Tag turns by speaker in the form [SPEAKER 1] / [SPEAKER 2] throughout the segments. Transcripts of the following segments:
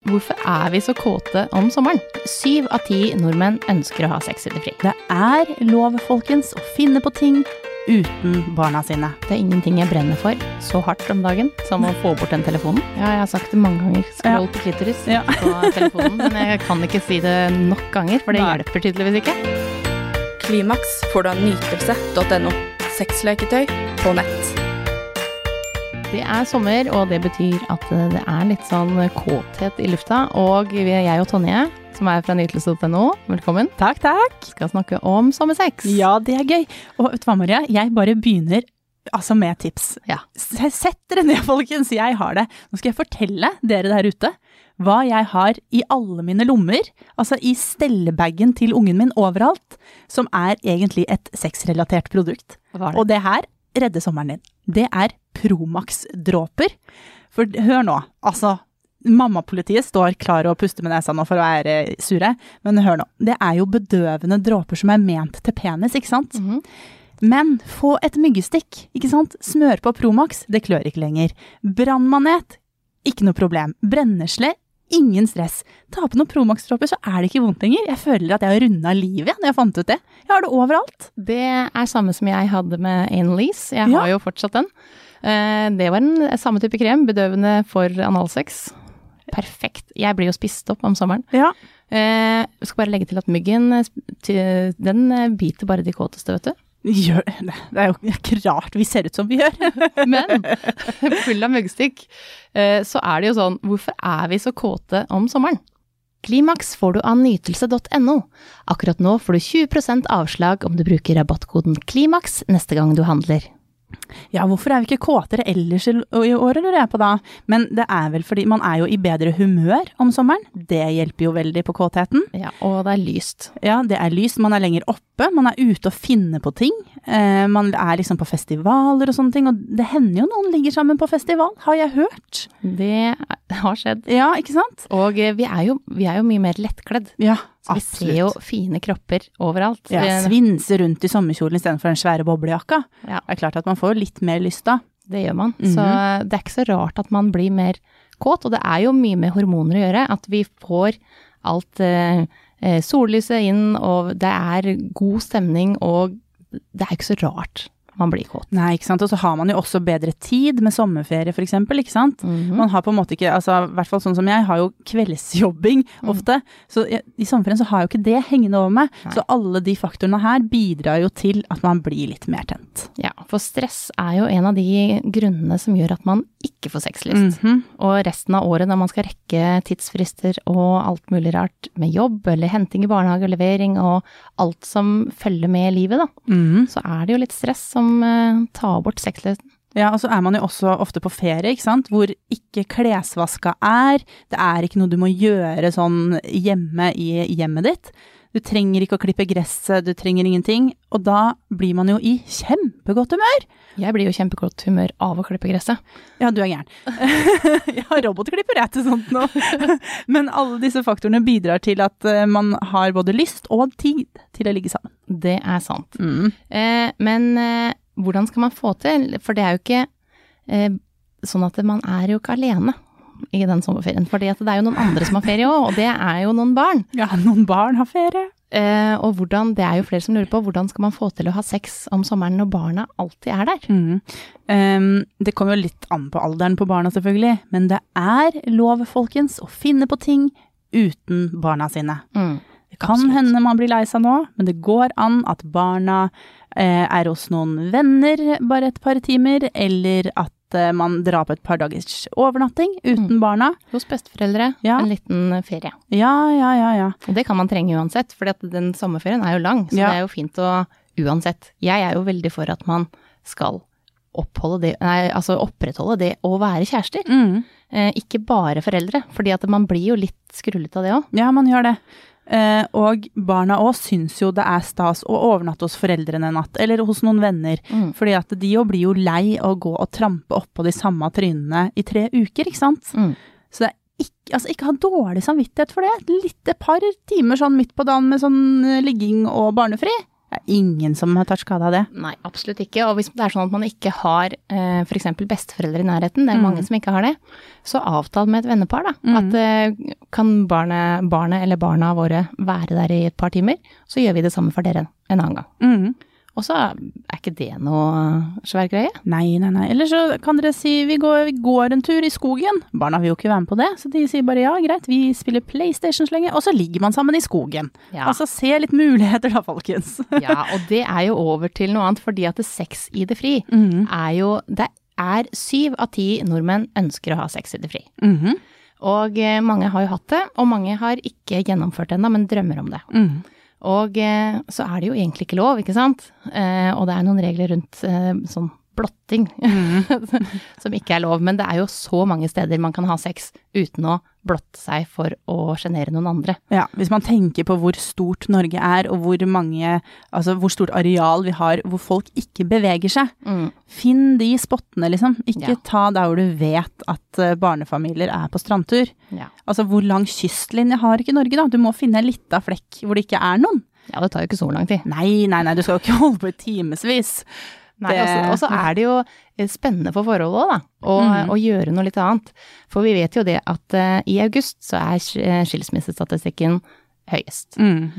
[SPEAKER 1] Hvorfor er vi så kåte om sommeren? 7 av 10 nordmenn ønsker å ha sex i det fri.
[SPEAKER 2] Det er lov, folkens, å finne på ting uten barna sine.
[SPEAKER 1] Det er ingenting jeg brenner for så hardt om dagen som å få bort den telefonen. Ja, jeg har sagt det mange ganger, skroll på klitoris på telefonen, men jeg kan ikke si det nok ganger, for det hjelper tydeligvis ikke.
[SPEAKER 3] Klimaks får du av nytelse.no. Sexleketøy på nett.
[SPEAKER 1] Det er sommer, og det betyr at det er litt sånn kåthet i lufta, og jeg og Tonje, som er fra nytelse.no, velkommen.
[SPEAKER 2] Takk, takk.
[SPEAKER 1] Skal snakke om sommersex.
[SPEAKER 2] Ja, det er gøy. Og vet du hva, Maria? Jeg bare begynner med tips.
[SPEAKER 1] Ja.
[SPEAKER 2] Sett dere ned, folkens. Jeg har det. Nå skal jeg fortelle dere der ute hva jeg har i alle mine lommer, altså i stellebagen til ungen min overalt, som er egentlig et sexrelatert produkt.
[SPEAKER 1] Hva er det?
[SPEAKER 2] Og det her redder sommeren din. Det er Promax-dråper. For hør nå, altså, mammapolitiet står klar og puster med nesa nå for å være sure, men hør nå, det er jo bedøvende dråper som er ment til penis, ikke sant? Men få et myggestikk, ikke sant? Smør på Promax, det klør ikke lenger. Brannmanet, ikke noe problem. Brennesle, ingen stress. Ta på noen Promax-dråper, så er det ikke vondt lenger. Jeg føler at jeg har rundet livet når jeg fant ut det. Jeg har det overalt.
[SPEAKER 1] Det er samme som jeg hadde med Anal-Ease. Jeg har jo fortsatt den. Det var samme type krem, bedøvende for analsex. Perfekt. Jeg blir jo spist opp om sommeren.
[SPEAKER 2] Ja.
[SPEAKER 1] Jeg skal bare legge til at myggen, den biter bare de kåteste, vet du.
[SPEAKER 2] Gjør det. Det er jo ikke rart vi ser ut som vi gjør.
[SPEAKER 1] Men full av myggstikk, så er det jo sånn, hvorfor er vi så kåte om sommeren? Klimaks får du av nytelse.no. Akkurat nå får du 20% avslag om du bruker rabattkoden Klimaks neste gang du handler.
[SPEAKER 2] Ja, hvorfor er vi ikke kåtere ellers i året, lurer jeg på da? Men det er vel fordi man er jo i bedre humør om sommeren. Det hjelper jo veldig på kåtheten.
[SPEAKER 1] Ja, og det er lyst.
[SPEAKER 2] Ja, det er lyst. Man er lenger oppe. Man er ute og finner på ting. Man er liksom på festivaler og sånne ting. Og det hender jo noen ligger sammen på festival, har jeg hørt.
[SPEAKER 1] Det har skjedd.
[SPEAKER 2] Ja, ikke sant?
[SPEAKER 1] Og vi er jo mye mer lettkledd.
[SPEAKER 2] Ja,
[SPEAKER 1] så vi ser jo fine kropper overalt.
[SPEAKER 2] Ja, svinse rundt i sommerkjolen i stedet for den svære boblejakka.
[SPEAKER 1] Ja.
[SPEAKER 2] Det er klart at man får litt mer lyst da.
[SPEAKER 1] Det gjør man. Så det er ikke så rart at man blir mer kåt, og det er jo mye med hormoner å gjøre, at vi får alt sollyset inn, og det er god stemning, og det er ikke så rart man blir kåt.
[SPEAKER 2] Nei, ikke sant? Og så har man jo også bedre tid med sommerferie for eksempel, ikke sant? Man har på en måte ikke, altså i hvert fall sånn som jeg, har jo kveldsjobbing ofte, så i sommerferien så har jeg jo ikke det hengende over meg, så alle de faktorene her bidrar jo til at man blir litt mer tent.
[SPEAKER 1] Ja, for stress er jo en av de grunnene som gjør at man ikke får sexlyst. Og resten av året når man skal rekke tidsfrister og alt mulig rart med jobb, eller henting i barnehage, levering og alt som følger med livet da, så er det jo litt stress som tar bort sexlysten.
[SPEAKER 2] Ja, og så er man jo også ofte på ferie, ikke sant? Hvor ikke klesvaska er. Det er ikke noe du må gjøre sånn hjemme i hjemmet ditt. Du trenger ikke å klippe gresset, du trenger ingenting. Og da blir man jo i kjempegodt humør.
[SPEAKER 1] Jeg blir jo kjempegodt humør av å klippe gresset.
[SPEAKER 2] Ja, du er gæren. Jeg har robotklipper rett til sånt nå. Men alle disse faktorene bidrar til at man har både lyst og tid til å ligge sammen.
[SPEAKER 1] Det er sant. Men hvordan skal man få til? For det er jo ikke sånn at man er jo ikke alene i den sommerferien. Fordi at det er jo noen andre som har ferie også, og det er jo noen barn.
[SPEAKER 2] Ja, noen barn har ferie.
[SPEAKER 1] Og hvordan, det er jo flere som lurer på, hvordan skal man få til å ha sex om sommeren når barna alltid er der?
[SPEAKER 2] Det kommer jo litt an på alderen på barna selvfølgelig, men det er lov, folkens, å finne på ting uten barna sine. Det kan hende man blir lei seg nå, men det går an at barna er hos noen venner bare et par timer, eller at man drar på et par dagers overnatting uten barna.
[SPEAKER 1] Hos besteforeldre, en liten ferie.
[SPEAKER 2] Ja.
[SPEAKER 1] Og det kan man trenge uansett, fordi at den sommerferien er jo lang, så det er jo fint å uansett. Jeg er jo veldig for at man skal opprettholde det å være kjærester. Ikke bare foreldre, fordi at man blir jo litt skrullet av det også.
[SPEAKER 2] Ja, man gjør det. Og barna også syns jo det er stas å overnatte hos foreldrene en natt, eller hos noen venner, fordi at de jo blir jo lei å gå og trampe opp på de samme trynene i 3 uker, ikke sant? Så det er ikke ha dårlig samvittighet for det. Et par timer sånn midt på dagen med sånn ligging og barnefri. Det er ingen som har tatt skade av det.
[SPEAKER 1] Nei, absolutt ikke. Og hvis det er sånn at man ikke har for eksempel besteforeldre i nærheten, det er mange som ikke har det, så avtal med et vennepar da, at kan barnet eller barna våre være der i et par timer, så gjør vi det samme for dere en annen gang. Og så er ikke det noe svær greie.
[SPEAKER 2] Nei. Eller så kan dere si, vi går en tur i skogen. Barna vil jo ikke være med på det, så de sier bare, ja, greit, vi spiller PlayStation så lenge, og så ligger man sammen i skogen. Ja. Altså, se litt muligheter da, folkens.
[SPEAKER 1] Ja, og det er jo over til noe annet, fordi at sex i det fri er jo, det er 7 av 10 nordmenn ønsker å ha sex i det fri. Og mange har jo hatt det, og mange har ikke gjennomført det ennå, men drømmer om det. Og så er det jo egentlig ikke lov, ikke sant? Og det er noen regler rundt sånn blotting som ikke er lov, men det er jo så mange steder man kan ha sex uten å blotte seg for å genere noen andre.
[SPEAKER 2] Ja, hvis man tenker på hvor stort Norge er, og hvor stort areal vi har, hvor folk ikke beveger seg. Finn de spottene, liksom. Ikke ta der hvor du vet at barnefamilier er på strandtur. Ja. Altså, hvor lang kystlinje har ikke Norge da? Du må finne en liten flekk hvor det ikke er noen.
[SPEAKER 1] Ja, det tar jo ikke så lang tid.
[SPEAKER 2] Nei, du skal jo ikke holde på i timesvis.
[SPEAKER 1] Nei, og så er det jo spennende for forholdet da, å gjøre noe litt annet. For vi vet jo det at i august så er skilsmissestatistikken høyest.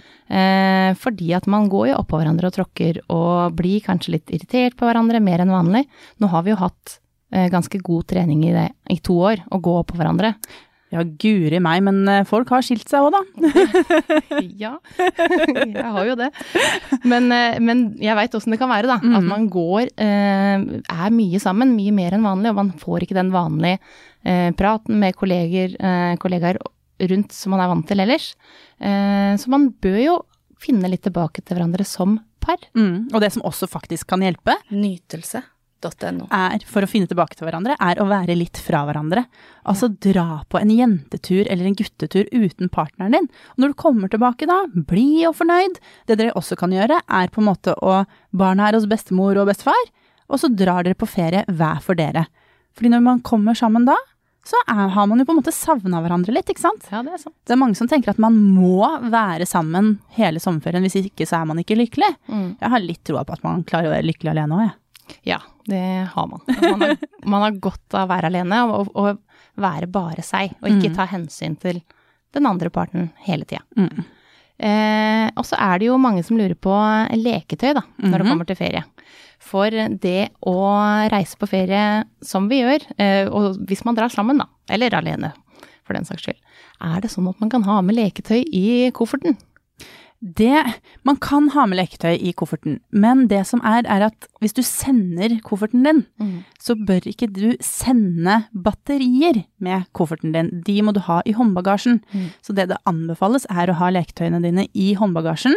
[SPEAKER 1] Fordi at man går jo opp på hverandre og tråkker og blir kanskje litt irritert på hverandre mer enn vanlig. Nå har vi jo hatt ganske god trening i det i 2 år, å gå opp på hverandre.
[SPEAKER 2] Ja, guri meg, men folk har skilt seg også da.
[SPEAKER 1] Ja, jeg har jo det. Men jeg vet hvordan det kan være da, at man går, er mye sammen, mye mer enn vanlig, og man får ikke den vanlige praten med kollegaer rundt som man er vant til ellers. Så man bør jo finne litt tilbake til hverandre som par.
[SPEAKER 2] Og det som også faktisk kan hjelpe,
[SPEAKER 3] Nytelse.no.
[SPEAKER 2] For å finne tilbake til hverandre, er å være litt fra hverandre. Altså dra på en jentetur eller en guttetur uten partneren din. Og når du kommer tilbake da, bli og fornøyd. Det dere også kan gjøre er på en måte barna er hos bestemor og bestefar, og så drar dere på ferie hver for dere. Fordi når man kommer sammen da, så har man jo på en måte savnet hverandre litt, ikke sant?
[SPEAKER 1] Ja, det er sant.
[SPEAKER 2] Det er mange som tenker at man må være sammen hele sommerferien, hvis ikke så er man ikke lykkelig. Jeg har litt troa på at man klarer å være lykkelig alene også, jeg.
[SPEAKER 1] Ja, det har man. Man har godt av å være alene og være bare seg, og ikke ta hensyn til den andre parten hele tiden. Og så er det jo mange som lurer på leketøy da, når det kommer til ferie. For det å reise på ferie som vi gjør, og hvis man drar sammen da, eller alene for den saks skyld, er det sånn at man kan ha med leketøy i kofferten?
[SPEAKER 2] Man kan ha med leketøy i kofferten, men det som er at hvis du sender kofferten din, så bør ikke du sende batterier med kofferten din. De må du ha i håndbagasjen. Så det anbefales er å ha leketøyene dine i håndbagasjen,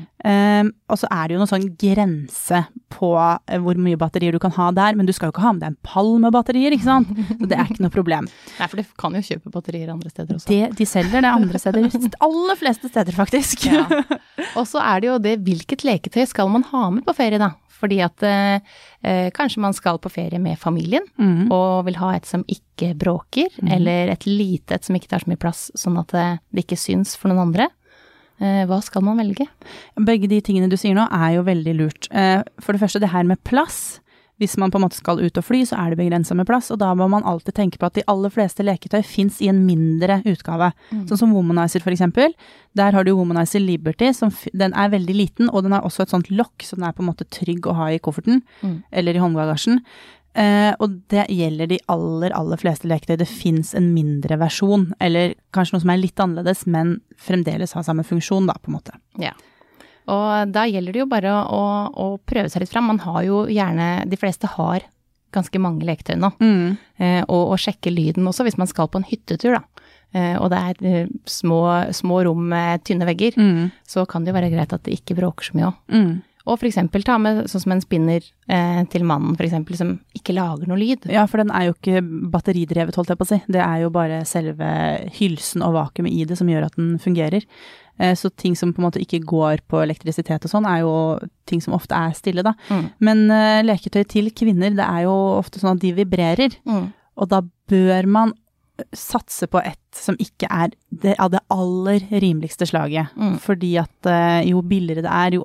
[SPEAKER 2] og så er det jo noen sånn grense på hvor mye batterier du kan ha der, men du skal jo ikke ha med deg en pall med batterier, ikke sant? Så det er ikke noe problem.
[SPEAKER 1] Nei, for du kan jo kjøpe batterier andre steder også.
[SPEAKER 2] De selger det andre steder, aller fleste steder faktisk.
[SPEAKER 1] Ja. Og så er det jo det, hvilket leketøy skal man ha med på ferie da? Fordi at kanskje man skal på ferie med familien, og vil ha et som ikke bråker, eller et som ikke tar så mye plass, sånn at det ikke syns for noen andre. Hva skal man velge?
[SPEAKER 2] Begge de tingene du sier nå er jo veldig lurt. For det første, det her med plass. Hvis man på en måte skal ut og fly, så er det begrenset med plass, og da må man alltid tenke på at de aller fleste leketøy finnes i en mindre utgave. Sånn som Womanizer for eksempel. Der har du Womanizer Liberty, den er veldig liten, og den har også et sånt lokk, så den er på en måte trygg å ha i kofferten, eller i håndbagasjen. Og det gjelder de aller fleste leketøy. Det finnes en mindre versjon, eller kanskje noe som er litt annerledes, men fremdeles har samme funksjon da, på en måte.
[SPEAKER 1] Ja. Og da gjelder det jo bare å prøve seg litt frem. Man har jo gjerne, de fleste har ganske mange leketøy nå. Og sjekke lyden også hvis man skal på en hyttetur da. Og det er små rom med tynne vegger, så kan det jo være greit at det ikke bråker så mye også. Og for eksempel ta med sånn som en spinner til mannen for eksempel, som ikke lager noe lyd.
[SPEAKER 2] Ja, for den er jo ikke batteridrevet, holdt jeg på å si. Det er jo bare selve hylsen og vakuumet i det som gjør at den fungerer. Så ting som på en måte ikke går på elektrisitet og sånn, er jo ting som ofte er stille da. Men leketøy til kvinner, det er jo ofte sånn at de vibrerer. Og da bør man satse på et som ikke er av det aller rimeligste slaget. Fordi at jo billigere det er, jo ofte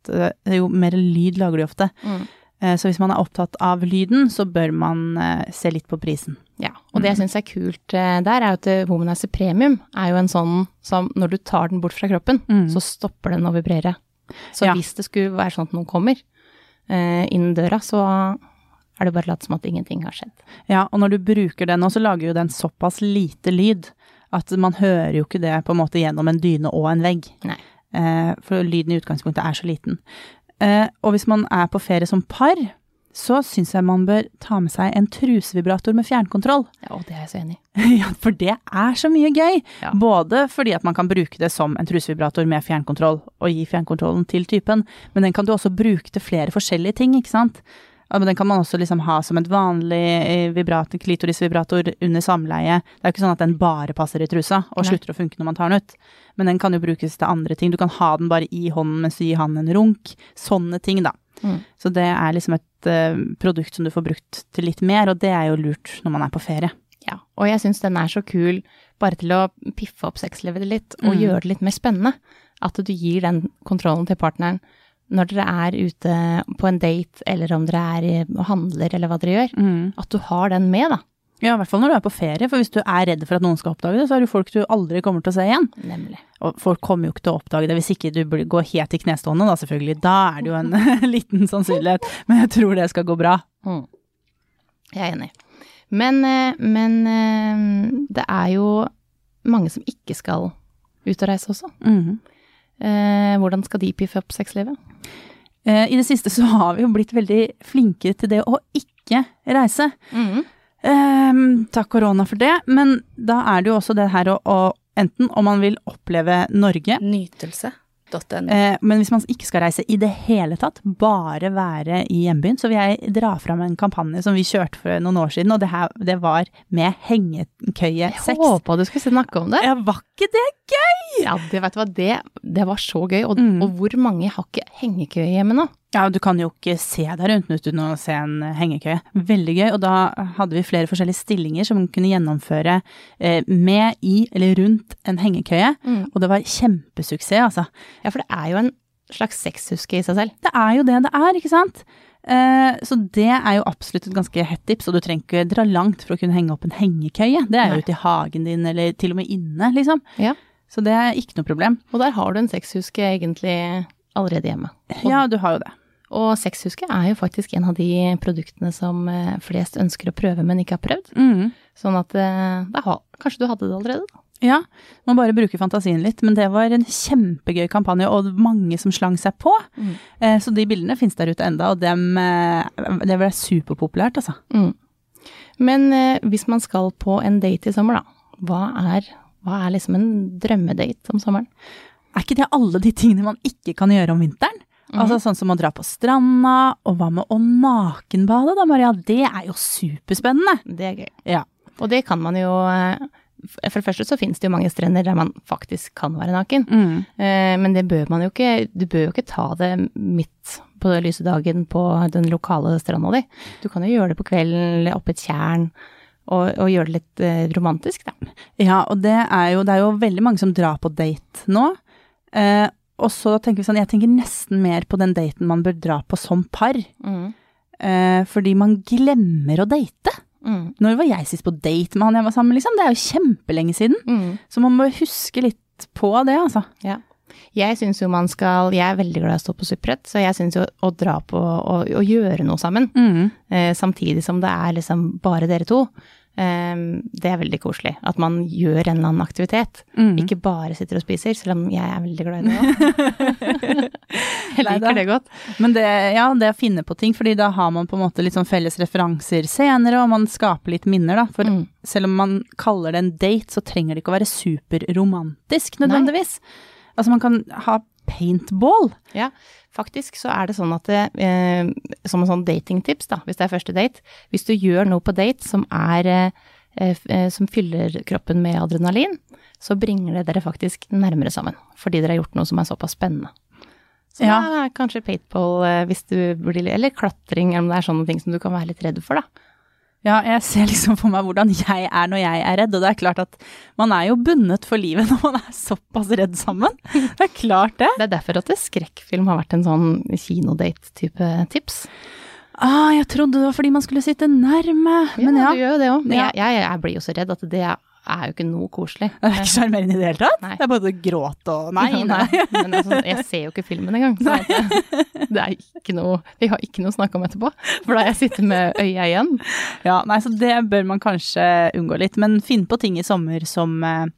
[SPEAKER 2] jo mer lyd lager de ofte. Så hvis man opptatt av lyden, så bør man se litt på prisen.
[SPEAKER 1] Ja, og det jeg synes kult der jo at Womanizer Premium jo en sånn som når du tar den bort fra kroppen, så stopper den å vibrere. Så hvis det skulle være sånn at noen kommer inn døra, så det bare latt som at ingenting har skjedd. Ja,
[SPEAKER 2] og når du bruker den, så lager jo den såpass lite lyd, at man hører jo ikke det på en måte gjennom en dyne og en vegg.
[SPEAKER 1] Nei.
[SPEAKER 2] For lyden i utgangspunktet så liten. Og hvis man på ferie som par, så synes jeg man bør ta med seg en trusevibrator med fjernkontroll.
[SPEAKER 1] Ja, og det jeg så enig
[SPEAKER 2] i. Ja, for det så mye gøy. Ja. Både fordi at man kan bruke det som en trusevibrator med fjernkontroll, og gi fjernkontrollen til typen, men den kan du også bruke til flere forskjellige ting, ikke sant? Men den kan man også liksom ha som et vanlig klitorisvibrator under samleie. Det jo ikke sånn at den bare passer i trusa, og slutter å funke når man tar den ut. Men den kan jo brukes til andre ting. Du kan ha den bare i hånden mens du gir han en runk. Sånne ting da. Så det liksom et produkt som du får brukt til litt mer, og det jo lurt når man på ferie.
[SPEAKER 1] Ja, og jeg synes den så kul bare til å piffe opp sexlivet litt, og gjøre det litt mer spennende. At du gir den kontrollen til partneren når dere ute på en date, eller om dere og handler, eller hva dere gjør, at du har den med da.
[SPEAKER 2] Ja, i hvert fall når du på ferie, for hvis du redd for at noen skal oppdage det, så det jo folk du aldri kommer til å se igjen.
[SPEAKER 1] Nemlig.
[SPEAKER 2] Og folk kommer jo ikke til å oppdage det, hvis ikke du går helt i knestående da, selvfølgelig. Da det jo en liten sannsynlighet, men jeg tror det skal gå bra.
[SPEAKER 1] Jeg enig. Men det jo mange som ikke skal ut og reise også. Hvordan skal de piffe opp sexlivet?
[SPEAKER 2] I det siste så har vi jo blitt veldig flinkere til det å ikke reise. Takk korona for det, men da det jo også det her å enten om man vil oppleve Norge.
[SPEAKER 3] Nytelse.no.
[SPEAKER 2] Men hvis man ikke skal reise i det hele tatt, bare være i hjembyen, så vil jeg dra frem en kampanje som vi kjørte for noen år siden, og det var med hengekøye 6.
[SPEAKER 1] Jeg håpet du skulle snakke om det.
[SPEAKER 2] Ja, var ikke det gøy?
[SPEAKER 1] Ja, vet du hva, det var så gøy, og hvor mange har ikke hengekøye hjemme nå?
[SPEAKER 2] Ja, du kan jo ikke se der rundt uten å se en hengekøye. Veldig gøy, og da hadde vi flere forskjellige stillinger som kunne gjennomføre med i eller rundt en hengekøye, og det var kjempesuksess, altså.
[SPEAKER 1] Ja, for det jo en slags sexhuske i seg selv.
[SPEAKER 2] Det jo det det ikke sant? Så det jo absolutt et ganske hett tips, og du trenger ikke dra langt for å kunne henge opp en hengekøye. Det jo ute i hagen din, eller til og med inne, liksom.
[SPEAKER 1] Ja.
[SPEAKER 2] Så det ikke noe problem.
[SPEAKER 1] Og der har du en sexhuske egentlig allerede hjemme.
[SPEAKER 2] Ja, du har jo det.
[SPEAKER 1] Og sexhuske jo faktisk en av de produktene som flest ønsker å prøve, men ikke har prøvd. Sånn at kanskje du hadde det allerede da?
[SPEAKER 2] Ja, man bare bruker fantasien litt, men det var en kjempegøy kampanje, og mange som slang seg på. Så de bildene finnes der ute enda, og det var superpopulært, altså.
[SPEAKER 1] Men hvis man skal på en date i sommer da, hva liksom en drømmedate om sommeren?
[SPEAKER 2] Ikke det alle de tingene man ikke kan gjøre om vinteren? Altså sånn som å dra på stranda, og hva med å nakenbade da, Maria? Det jo superspennende.
[SPEAKER 1] Det gøy.
[SPEAKER 2] Ja.
[SPEAKER 1] Og det kan man jo, for det første så finnes det jo mange strender der man faktisk kan være naken. Men det bør man jo ikke, du bør jo ikke ta det midt på lyse dagen på den lokale stranda di. Du kan jo gjøre det på kvelden, oppe i et tjern, og gjøre det litt romantisk da.
[SPEAKER 2] Ja, og det jo veldig mange som drar på date nå, og så tenker vi sånn, jeg tenker nesten mer på den daten man bør dra på som par. Fordi man glemmer å date. Når var jeg sist på date med han jeg var sammen med, liksom? Det jo kjempelenge siden. Så man må huske litt på det, altså.
[SPEAKER 1] Ja. Jeg synes jo jeg veldig glad i å stå på Supprett, så jeg synes jo å dra på og gjøre noe sammen, samtidig som det liksom bare dere to. Det veldig koselig, at man gjør en eller annen aktivitet, ikke bare sitter og spiser, selv om jeg veldig glad i det også. Jeg liker det godt.
[SPEAKER 2] Men det å finne på ting, fordi da har man på en måte litt sånn felles referanser senere, og man skaper litt minner da, for selv om man kaller det en date, så trenger det ikke å være superromantisk nødvendigvis. Altså man kan ha paintball.
[SPEAKER 1] Ja, faktisk så det sånn at som en sånn datingtips da, hvis det første date, hvis du gjør noe på date som som fyller kroppen med adrenalin, så bringer det dere faktisk nærmere sammen, fordi dere har gjort noe som såpass spennende. Så da kanskje paintball hvis du blir, eller klatring, eller om det sånne ting som du kan være litt redd for da.
[SPEAKER 2] Ja, jeg ser liksom for meg hvordan jeg når jeg redd, og det klart at man jo bundet for livet når man såpass redd sammen. Det klart det.
[SPEAKER 1] Det derfor at skrekkfilm har vært en sånn kinodate-type tips.
[SPEAKER 2] Jeg trodde det var fordi man skulle sitte nærme. Men
[SPEAKER 1] ja, du gjør jo det også. Men
[SPEAKER 2] Ja.
[SPEAKER 1] jeg blir jo så redd at det jo ikke noe koselig.
[SPEAKER 2] Det ikke sjarmerende i det hele tatt?
[SPEAKER 1] Nei.
[SPEAKER 2] Det både gråt og nei.
[SPEAKER 1] Men altså, jeg ser jo ikke filmen engang, så det ikke noe, vi har ikke noe å snakke om etterpå, for da jeg sitter med øya igjen.
[SPEAKER 2] Ja, nei, så det bør man kanskje unngå litt, men finn på ting i sommer som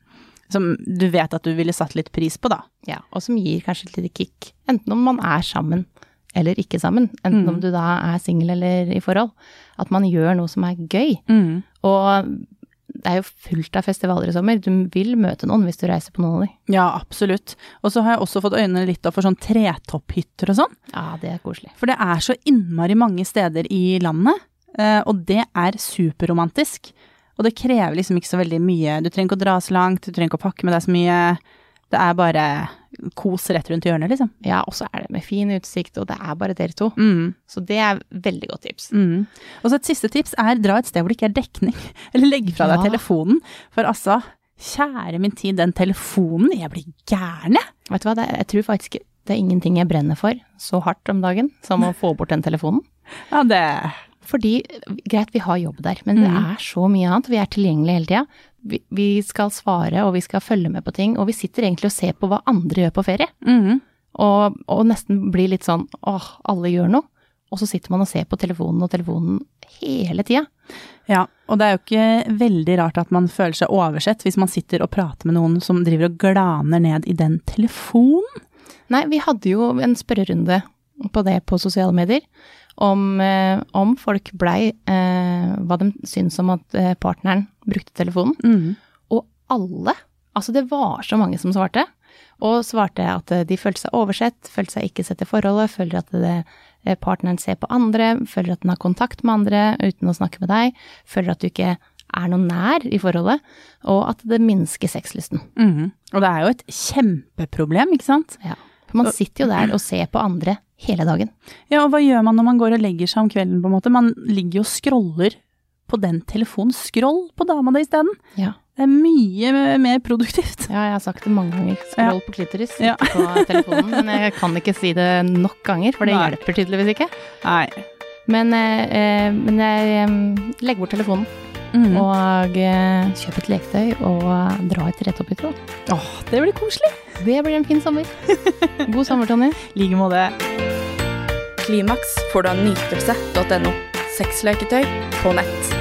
[SPEAKER 2] du vet at du ville satt litt pris på da.
[SPEAKER 1] Ja, og som gir kanskje et lite kick, enten om man sammen eller ikke sammen, enten om du da single eller i forhold, at man gjør noe som gøy, og det jo fullt av festivaler i sommer. Du vil møte noen hvis du reiser på noen av de.
[SPEAKER 2] Ja, absolutt. Og så har jeg også fått øynene litt opp for sånn tretopphytter og sånn.
[SPEAKER 1] Ja, det koselig.
[SPEAKER 2] For det så innmari mange steder i landet, og det superromantisk. Og det krever liksom ikke så veldig mye. Du trenger ikke å dra så langt, du trenger ikke å pakke med deg så mye. Det bare kos rett rundt hjørnet, liksom.
[SPEAKER 1] Ja, og så det med fin utsikt, og det bare dere to. Så det veldig godt tips.
[SPEAKER 2] Og så et siste tips dra et sted hvor det ikke dekning, eller legg fra deg telefonen. For altså, kjære min tid, den telefonen, jeg blir gærne.
[SPEAKER 1] Vet du hva, jeg tror faktisk det ingenting jeg brenner for så hardt om dagen, som å få bort den telefonen.
[SPEAKER 2] Ja,
[SPEAKER 1] Fordi, greit, vi har jobb der, men det så mye annet, vi tilgjengelige hele tiden. Vi skal svare, og vi skal følge med på ting, og vi sitter egentlig og ser på hva andre gjør på ferie. Og nesten blir litt sånn, alle gjør noe, og så sitter man og ser på telefonen hele tiden.
[SPEAKER 2] Ja, og det jo ikke veldig rart at man føler seg oversett hvis man sitter og prater med noen som driver og glaner ned i den telefonen.
[SPEAKER 1] Nei, vi hadde jo en spørrerunde på det på sosiale medier, om folk hva de syns om at partneren brukte telefonen. Og alle, altså det var så mange som svarte, og svarte at de følte seg oversett, følte seg ikke sett i forholdet, føler at partneren ser på andre, føler at den har kontakt med andre uten å snakke med deg, føler at du ikke noe nær i forholdet, og at det minsker sexlysten.
[SPEAKER 2] Og det jo et kjempeproblem, ikke sant?
[SPEAKER 1] Ja, for man sitter jo der og ser på andre hele dagen.
[SPEAKER 2] Ja, og hva gjør man når man går og legger seg om kvelden på en måte? Man ligger jo og scroller på den telefonen. Scroll på dama di i stedet.
[SPEAKER 1] Ja.
[SPEAKER 2] Det mye mer produktivt.
[SPEAKER 1] Ja, jeg har sagt det mange ganger. Scroll på klitoris, ikke på telefonen. Men jeg kan ikke si det nok ganger, for det hjelper tydeligvis ikke.
[SPEAKER 2] Nei.
[SPEAKER 1] Men jeg legger bort telefonen. Og kjøp et leketøy og dra et tretopphytte.
[SPEAKER 2] Det blir koselig.
[SPEAKER 1] Det blir en fin sommer. God sommer, Tonje.
[SPEAKER 2] Like måte.
[SPEAKER 3] Klimaks får du av nytelse.no. Sexleketøy på nett.